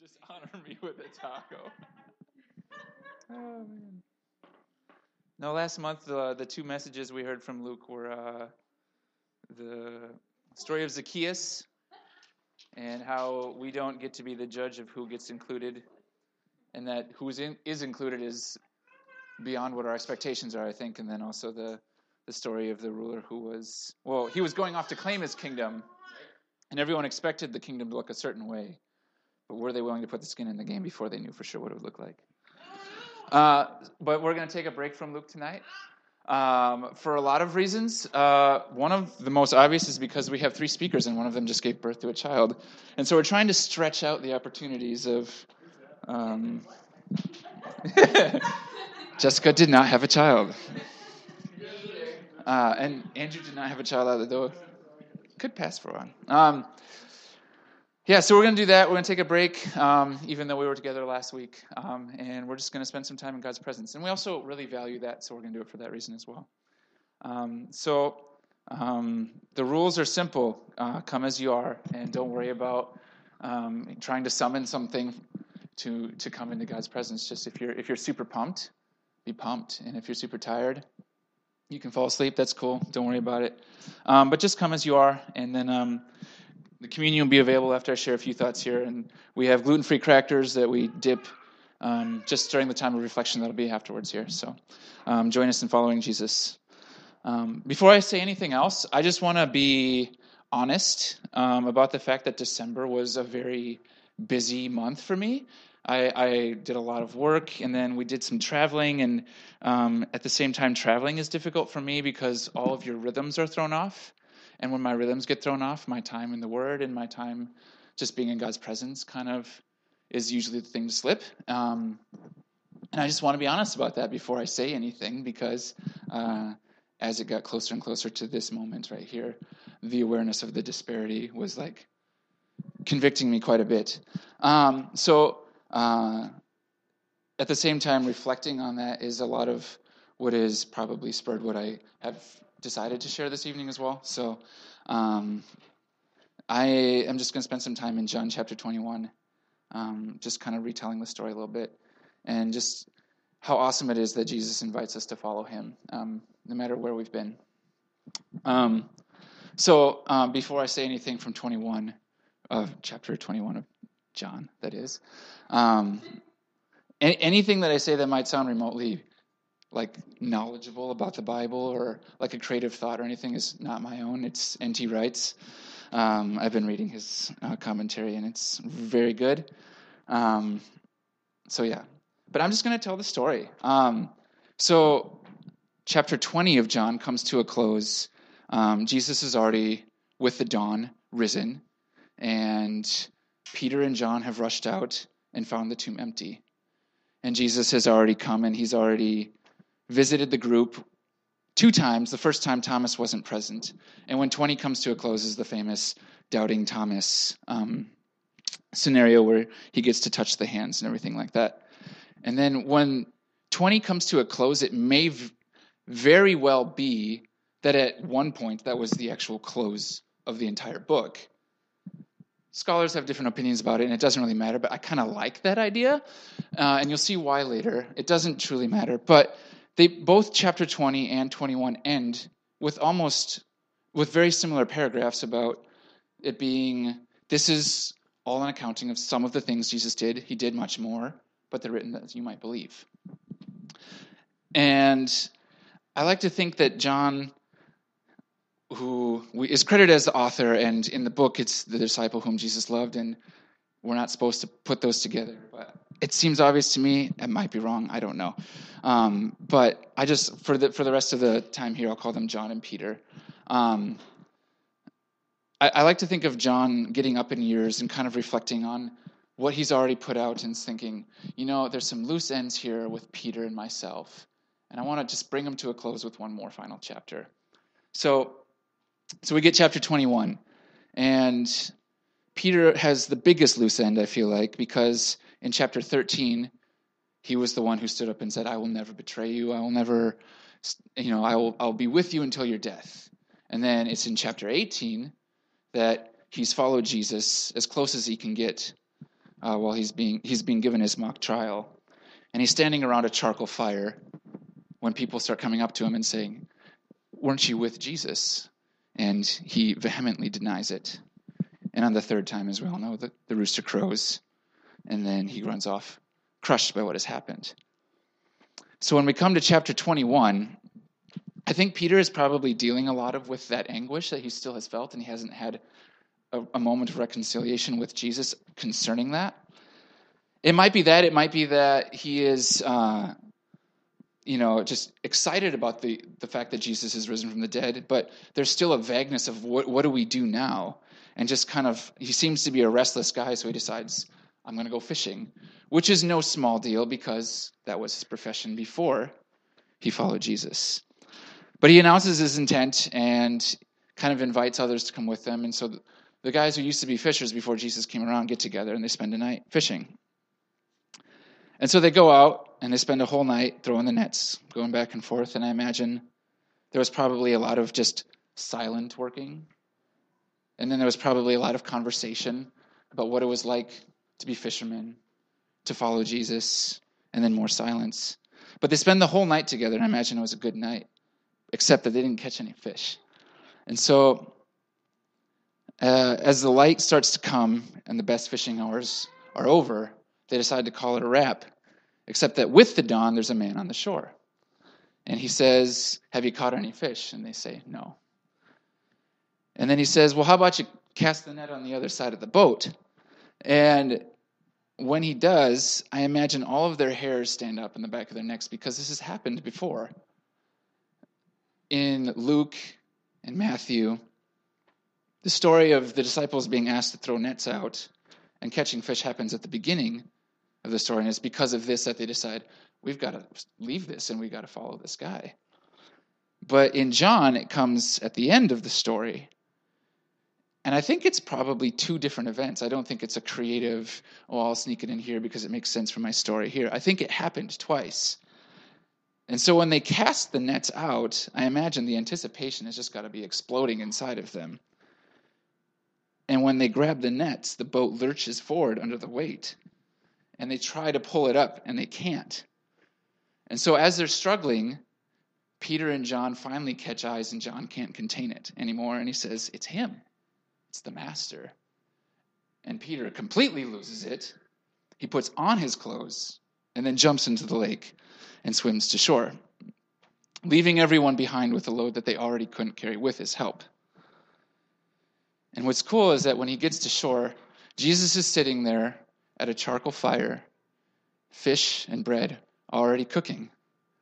just honor me with a taco. Oh, man. No, last month the two messages we heard from Luke were the story of Zacchaeus and how we don't get to be the judge of who gets included, and that who is included is beyond what our expectations are, I think. And then also the story of the ruler who was going off to claim his kingdom, and everyone expected the kingdom to look a certain way, but were they willing to put the skin in the game before they knew for sure what it would look like? But we're going to take a break from Luke tonight for a lot of reasons. One of the most obvious is because we have 3 speakers, and one of them just gave birth to a child. And so we're trying to stretch out the opportunities of... Jessica did not have a child. And Andrew did not have a child out of the door. Could pass for one. So we're going to do that. We're going to take a break, even though we were together last week. And we're just going to spend some time in God's presence. And we also really value that, so we're going to do it for that reason as well. The rules are simple. Come as you are, and don't worry about trying to summon something to come into God's presence. Just if you're super pumped, be pumped. And if you're super tired, you can fall asleep. That's cool. Don't worry about it. But just come as you are, and then the communion will be available after I share a few thoughts here. And we have gluten-free crackers that we dip just during the time of reflection that'll be afterwards here. So join us in following Jesus. Before I say anything else, I just want to be honest about the fact that December was a very busy month for me. I did a lot of work, and then we did some traveling, and at the same time, traveling is difficult for me because all of your rhythms are thrown off. And when my rhythms get thrown off, my time in the Word and my time just being in God's presence kind of is usually the thing to slip. And I just want to be honest about that before I say anything, because as it got closer and closer to this moment right here, the awareness of the disparity was like convicting me quite a bit. At the same time, reflecting on that is a lot of what has probably spurred what I have decided to share this evening as well. So I am just going to spend some time in John chapter 21, just kind of retelling the story a little bit, and just how awesome it is that Jesus invites us to follow him, no matter where we've been. Before I say anything from chapter 21 of John, that is, anything that I say that might sound remotely like knowledgeable about the Bible or like a creative thought or anything is not my own. It's N.T. Wright's. I've been reading his commentary, and it's very good. But I'm just going to tell the story. Chapter 20 of John comes to a close. Jesus is already, with the dawn, risen, and Peter and John have rushed out and found the tomb empty. And Jesus has already come, and he's already visited the group 2 times. The first time Thomas wasn't present. And when 20 comes to a close is the famous doubting Thomas scenario where he gets to touch the hands and everything like that. And then when 20 comes to a close, it may very well be that at one point that was the actual close of the entire book. Scholars have different opinions about it, and it doesn't really matter, but I kind of like that idea, and you'll see why later. It doesn't truly matter, but both chapter 20 and 21 end with very similar paragraphs about it being, this is all an accounting of some of the things Jesus did. He did much more, but they're written that you might believe. And I like to think that John, who is credited as the author, and in the book it's the disciple whom Jesus loved, and we're not supposed to put those together, but it seems obvious to me. It might be wrong, I don't know. But I just, for the rest of the time here, I'll call them John and Peter. I like to think of John getting up in years and kind of reflecting on what he's already put out and thinking, there's some loose ends here with Peter and myself, and I want to just bring them to a close with one more final chapter. So we get chapter 21, and Peter has the biggest loose end, I feel like, because in chapter 13, he was the one who stood up and said, I will never betray you. I will never, I'll be with you until your death. And then it's in chapter 18 that he's followed Jesus as close as he can get while he's being given his mock trial. And he's standing around a charcoal fire when people start coming up to him and saying, "Weren't you with Jesus?" And he vehemently denies it. And on the third time, as we all know, the rooster crows, and then he runs off, crushed by what has happened. So when we come to chapter 21, I think Peter is probably dealing a lot with that anguish that he still has felt, and he hasn't had a moment of reconciliation with Jesus concerning that. It might be that. It might be that he is, just excited about the fact that Jesus is risen from the dead, but there's still a vagueness of what do we do now? And just kind of, he seems to be a restless guy, so he decides, I'm going to go fishing, which is no small deal because that was his profession before he followed Jesus. But he announces his intent and kind of invites others to come with them. And so the guys who used to be fishers before Jesus came around get together and they spend a night fishing. And so they go out and they spend a whole night throwing the nets, going back and forth. And I imagine there was probably a lot of just silent working. And then there was probably a lot of conversation about what it was like to be fishermen, to follow Jesus, and then more silence. But they spend the whole night together, and I imagine it was a good night, except that they didn't catch any fish. And so as the light starts to come and the best fishing hours are over, they decide to call it a wrap, except that with the dawn, there's a man on the shore. And he says, "Have you caught any fish?" And they say, "No." And then he says, "Well, how about you cast the net on the other side of the boat?" And when he does, I imagine all of their hairs stand up in the back of their necks because this has happened before. In Luke and Matthew, the story of the disciples being asked to throw nets out and catching fish happens at the beginning of the story. And it's because of this that they decide, we've got to leave this and we've got to follow this guy. But in John, it comes at the end of the story. And I think it's probably two different events. I don't think it's a creative, I'll sneak it in here because it makes sense for my story here. I think it happened twice. And so when they cast the nets out, I imagine the anticipation has just got to be exploding inside of them. And when they grab the nets, the boat lurches forward under the weight. And they try to pull it up, and they can't. And so as they're struggling, Peter and John finally catch eyes, and John can't contain it anymore. And he says, "It's him. It's the master." And Peter completely loses it. He puts on his clothes and then jumps into the lake and swims to shore, leaving everyone behind with a load that they already couldn't carry with his help. And what's cool is that when he gets to shore, Jesus is sitting there at a charcoal fire, fish and bread already cooking.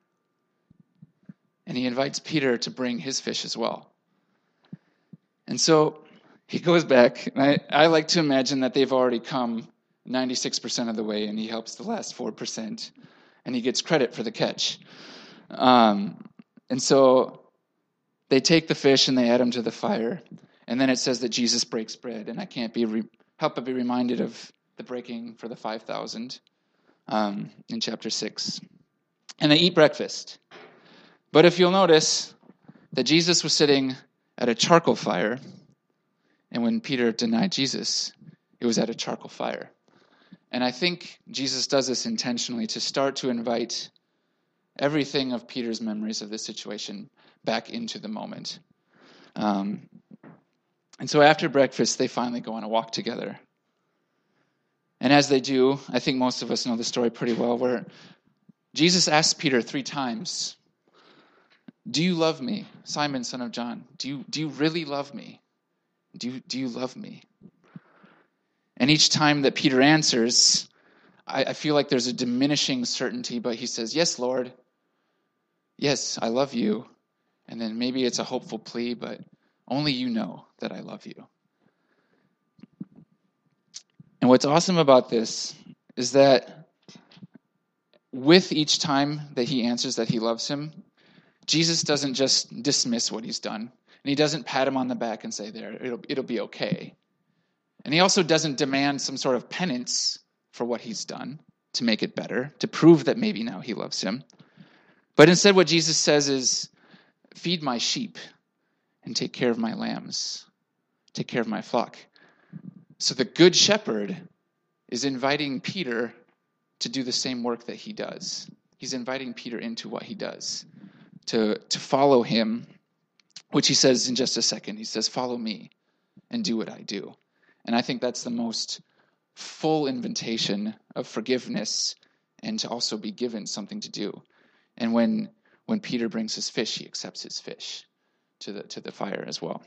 And he invites Peter to bring his fish as well. And so he goes back, and I like to imagine that they've already come 96% of the way, and he helps the last 4%, and he gets credit for the catch. And so they take the fish and they add them to the fire, and then it says that Jesus breaks bread, and I can't help but be reminded of the breaking for the 5,000 in chapter 6. And they eat breakfast. But if you'll notice that Jesus was sitting at a charcoal fire, and when Peter denied Jesus, it was at a charcoal fire. And I think Jesus does this intentionally to start to invite everything of Peter's memories of this situation back into the moment. And so after breakfast, they finally go on a walk together. And as they do, I think most of us know the story pretty well, where Jesus asks Peter 3 times, "Do you love me, Simon, son of John? Do you really love me? Do you love me?" And each time that Peter answers, I feel like there's a diminishing certainty, but he says, "Yes, Lord. Yes, I love you." And then maybe it's a hopeful plea, but only you know that I love you. And what's awesome about this is that with each time that he answers that he loves him, Jesus doesn't just dismiss what he's done. And he doesn't pat him on the back and say, "There, it'll be okay." And he also doesn't demand some sort of penance for what he's done to make it better, to prove that maybe now he loves him. But instead what Jesus says is, "Feed my sheep and take care of my lambs. Take care of my flock." So the good shepherd is inviting Peter to do the same work that he does. He's inviting Peter into what he does, to follow him, which he says in just a second. He says, follow me and do what I do. And I think that's the most full invitation of forgiveness and to also be given something to do. And when Peter brings his fish, he accepts his fish to the fire as well.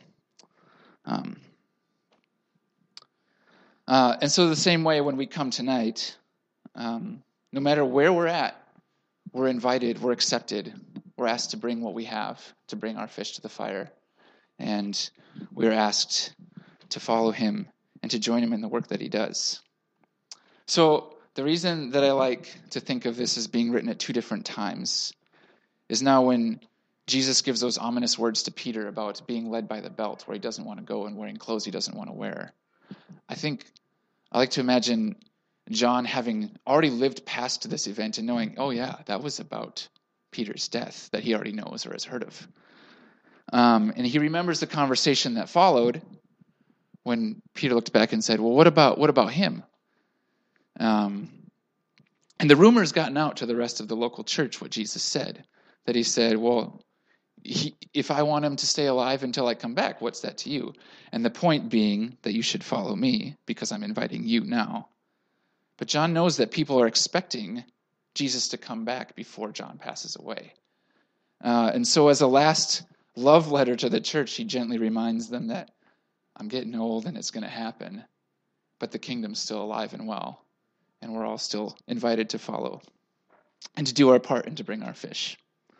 And so the same way when we come tonight, no matter where we're at, we're invited, we're accepted, we're asked to bring what we have, to bring our fish to the fire. And we're asked to follow him and to join him in the work that he does. So the reason that I like to think of this as being written at two different times is now when Jesus gives those ominous words to Peter about being led by the belt, where he doesn't want to go and wearing clothes he doesn't want to wear. I like to imagine John having already lived past this event and knowing, oh yeah, that was about Peter's death that he already knows or has heard of. And he remembers the conversation that followed when Peter looked back and said, well, what about him? And the rumor's gotten out to the rest of the local church what Jesus said, that he said, well, if I want him to stay alive until I come back, what's that to you? And the point being that you should follow me because I'm inviting you now. But John knows that people are expecting Jesus to come back before John passes away. And so as a last love letter to the church, he gently reminds them that I'm getting old and it's going to happen, but the kingdom's still alive and well, and we're all still invited to follow and to do our part and to bring our fish.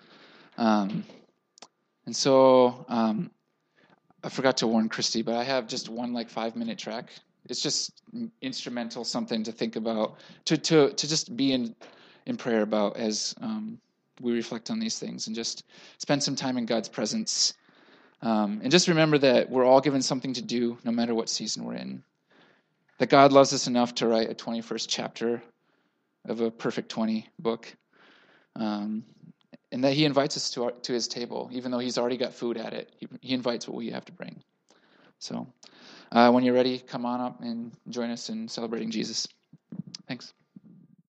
And so I forgot to warn Christy, but I have just one 5-minute track. It's just instrumental, something to think about, to just be in prayer about as we reflect on these things and just spend some time in God's presence. And just remember that we're all given something to do no matter what season we're in. That God loves us enough to write a 21st chapter of a perfect 20 book. And that he invites us to his table, even though he's already got food at it. He invites what we have to bring. So when you're ready, come on up and join us in celebrating Jesus. Thanks.